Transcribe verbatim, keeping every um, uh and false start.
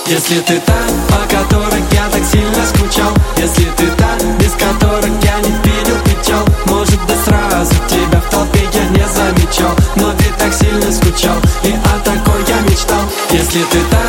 Если ты та, по которой я так сильно скучал, если ты та, без которой я не видел печал, может быть сразу тебя в толпе я не замечал, но ты так сильно скучал, и о такой я мечтал. Если ты та,